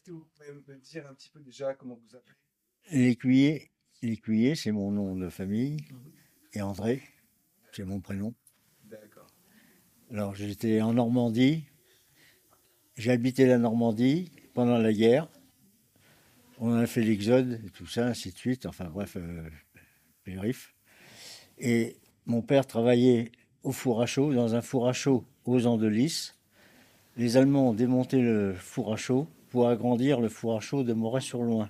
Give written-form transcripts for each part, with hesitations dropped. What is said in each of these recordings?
que vous pouvez me dire un petit peu déjà comment vous appelez? L'écuyer, l'écuyer, c'est mon nom de famille. Mhm. Et André, c'est mon prénom. D'accord. Alors, j'étais en Normandie. J'ai habité la Normandie pendant la guerre. On a fait l'Exode et tout ça, ainsi de suite. Enfin, bref, périph'. Et mon père travaillait au four à chaud, dans un four à chaud aux Andelys. Les Allemands ont démonté le four à chaud pour agrandir le four à chaud de Moret-sur-Loing.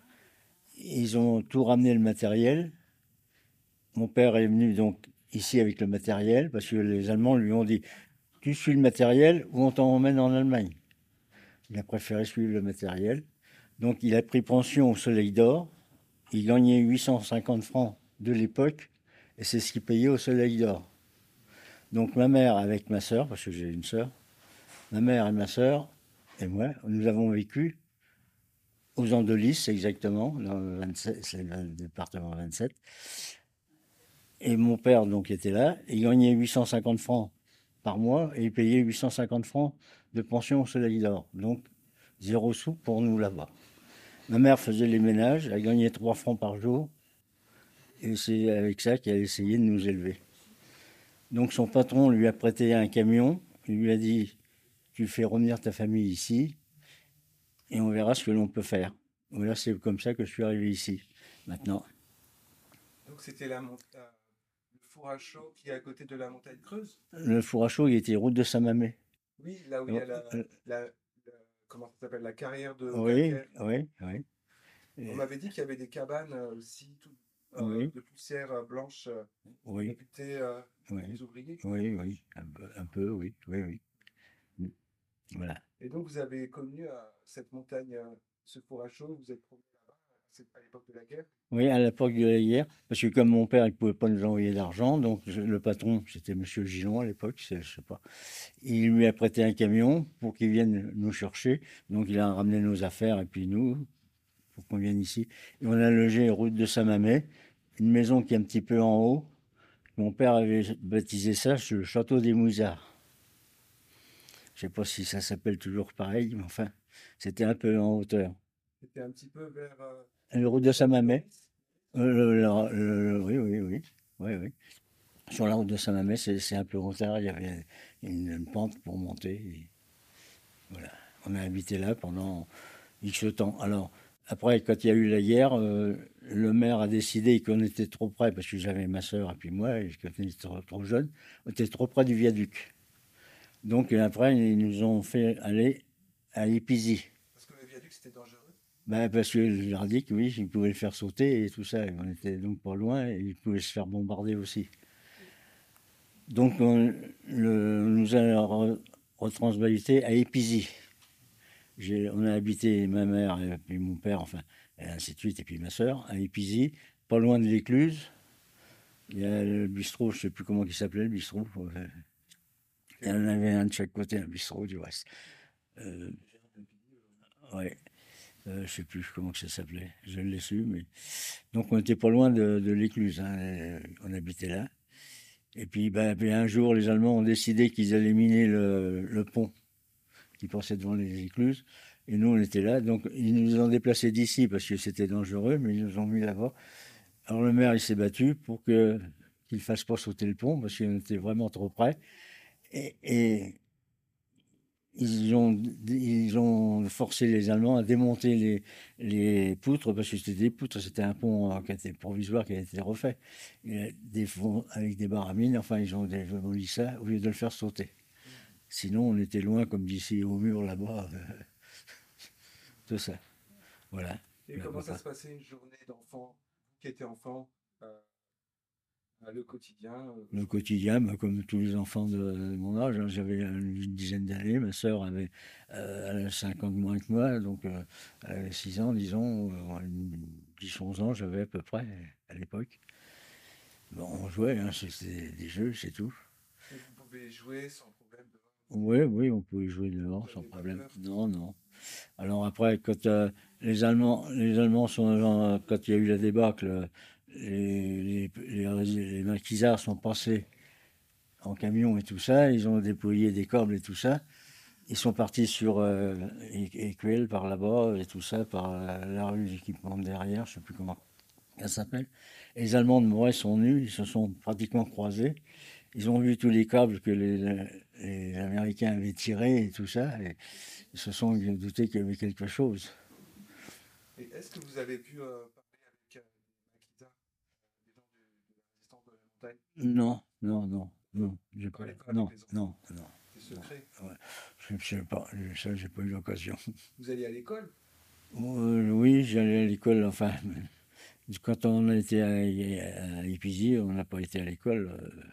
Ils ont tout ramené le matériel. Mon père est venu donc ici avec le matériel parce que les Allemands lui ont dit tu suis le matériel ou on t'emmène en Allemagne. Il a préféré suivre le matériel. Donc il a pris pension au Soleil d'Or. Il gagnait 850 francs de l'époque et c'est ce qu'il payait au Soleil d'Or. Donc ma mère avec ma sœur, parce que j'ai une sœur, ma mère et ma sœur et moi, nous avons vécu aux Andelys exactement, dans le 27, c'est le département 27. Et mon père donc était là, il gagnait 850 francs par mois et il payait 850 francs de pension au Soleil d'Or. Donc zéro sou pour nous là-bas. Ma mère faisait les ménages, elle gagnait 3 francs par jour et c'est avec ça qu'elle essayait de nous élever. Donc son patron lui a prêté un camion, il lui a dit tu fais revenir ta famille ici et on verra ce que l'on peut faire. Voilà, c'est comme ça que je suis arrivé ici maintenant. Donc c'était le four à chaud qui est à côté de la montagne creuse? Le four à chaud, il était route de Saint-Mamé. Oui, là où il y Oh, a la- comment ça s'appelle, la carrière de oui, calcaire. oui, oui. On Et- m'avait dit qu'il y avait des cabanes aussi Oui, de poussière blanche oui, réputées pour oui, les ouvriers. oui, oui, un peu, oui, oui, oui. Mm. Voilà. Et donc vous avez connu cette montagne, ce four à chaud, vous êtes promené là-bas, c'est à l'époque de la guerre. Oui, à l'époque de la guerre, parce que comme mon père, il pouvait pas nous envoyer d'argent, donc le patron, c'était Monsieur Gillon à l'époque, je sais pas, il lui a prêté un camion pour qu'il vienne nous chercher. Donc il a ramené nos affaires et puis nous, pour qu'on vienne ici. Et on a logé route de Saint-Mamé, une maison qui est un petit peu en haut. Mon père avait baptisé ça le château des Mouizards. Je sais pas si ça s'appelle toujours pareil, mais enfin, c'était un peu en hauteur. C'était un petit peu vers Le route de Saint-Mamé, Meurice. oui, oui, oui, oui, oui. Sur la route de Saint-Mamé, c'est un peu hauteur, il y avait une pente pour monter. Et voilà. On a habité là pendant X temps. Alors, après, quand il y a eu la guerre, le maire a décidé qu'on était trop près, parce que j'avais ma sœur et puis moi, et qu'on était trop jeune, on était trop près du viaduc. Donc après, ils nous ont fait aller à Épisy. Parce que le viaduc c'était dangereux. Ben, parce que je leur dis que oui, ils pouvaient le faire sauter et tout ça. On était donc pas loin et ils pouvaient se faire bombarder aussi. Donc on nous a retransvalité à Épisy. On a habité ma mère et puis mon père, enfin, et ainsi de suite, et puis ma sœur, à Épisy, pas loin de l'Écluse. Il y a le bistrot, je ne sais plus comment il s'appelait, le bistrot. Il y en avait un de chaque côté, un bistrot du reste. Euh, ouais, je ne sais plus comment que ça s'appelait, je l'ai su, mais. Donc on était pas loin de l'Écluse, hein, on habitait là. Et puis, ben, puis un jour, les Allemands ont décidé qu'ils allaient miner le pont qui passait devant les écluses. Et nous, on était là. Donc, ils nous ont déplacés d'ici parce que c'était dangereux, mais ils nous ont mis là-bas. Alors, le maire, il s'est battu pour qu'il ne fasse pas sauter le pont parce qu'on était vraiment trop près. Et ils ont forcé les Allemands à démonter les poutres parce que c'était des poutres. C'était un pont qui était provisoire, qui a été refait. Avec des barres à mine, enfin, ils ont démoli ça au lieu de le faire sauter. Sinon, on était loin, comme d'ici au mur là-bas, tout ça. Voilà. Et Le comment ça repas. se passait une journée d'enfant, vous qui étiez enfant, euh, le quotidien, Le quotidien, bah, comme tous les enfants de mon âge, hein, j'avais une dizaine d'années, ma sœur avait 5 ans de moins que moi, donc elle avait 6 ans, disons, 10-11 ans, j'avais à peu près à l'époque. Bon, on jouait, hein, c'était des jeux, c'est tout. et vous pouvez jouer sans problème dehors, Oui, oui, on pouvait jouer vous dehors sans n'aviez pas problème. peur. Non, non. Alors après, quand les Allemands sont, quand il y a eu la débâcle, les maquisards sont passés en camion et tout ça, ils ont déployé des câbles et tout ça. Ils sont partis sur Écuelle par là-bas et tout ça, par la rue qui monte derrière, je sais plus comment elle s'appelle. Et les Allemands de Moret sont venus, ils se sont pratiquement croisés. Ils ont vu tous les câbles que les Américains avaient tirés et tout ça, et ils se sont doutés qu'il y avait quelque chose. Et est-ce que vous avez pu parler avec des maquisards, des gens de la résistance de la montagne? Non, non, non, non, Vous j'ai pas, parlez pas avec non, les enfants. non, non, C'est non. secret. Ouais. Je sais pas, ça, j'ai pas eu l'occasion. Vous alliez à l'école? Oui, j'allais à l'école, enfin, quand on a été à Épisy, on n'a pas été à l'école.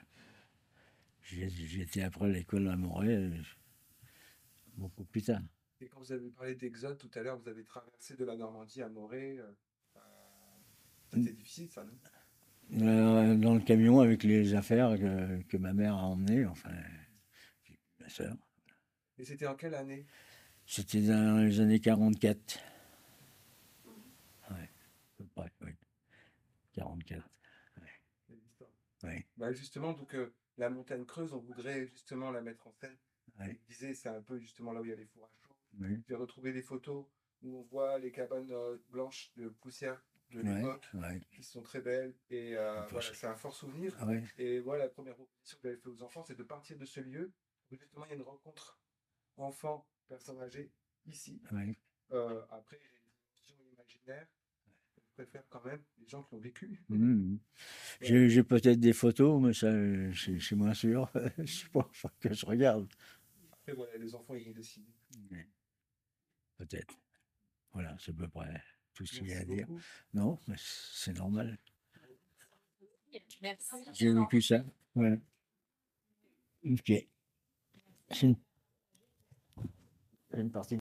J'étais après l'école à Montréal, beaucoup plus tard. Et quand vous avez parlé d'Exode tout à l'heure, vous avez traversé de la Normandie à Morée. Euh, C'était difficile, ça, non? Dans le camion avec les affaires que ma mère a emmenées, enfin, ma soeur. Et c'était en quelle année? C'était dans les années 44. Ouais, à peu près, oui. 44. C'est l'histoire. Oui, Bah justement, donc la montagne creuse, on voudrait justement la mettre en scène. Et oui, je disais, c'est un peu justement là où il y a les fours à chaud. oui, J'ai retrouvé des photos où on voit les cabanes blanches de poussière de oui, l'époque, oui. qui sont très belles. Et Enfin, voilà, c'est un fort souvenir. oui, Et voilà, la première proposition que j'avais fait aux enfants, c'est de partir de ce lieu où justement il y a une rencontre enfant, personne âgée, ici. oui. Après, j'ai une vision imaginaire. Je préfère quand même les gens qui l'ont vécu. Mhm. Voilà. J'ai peut-être des photos, mais ça, c'est moins sûr. Je sais pas, faut que je regarde. Après, voilà, les enfants, ils vont décider. Mais peut-être. Voilà, c'est à peu près tout ce qu'il y a Merci à dire. beaucoup. Non, mais c'est normal. Merci. J'ai vécu ça. Voilà. Ok. C'est une partie.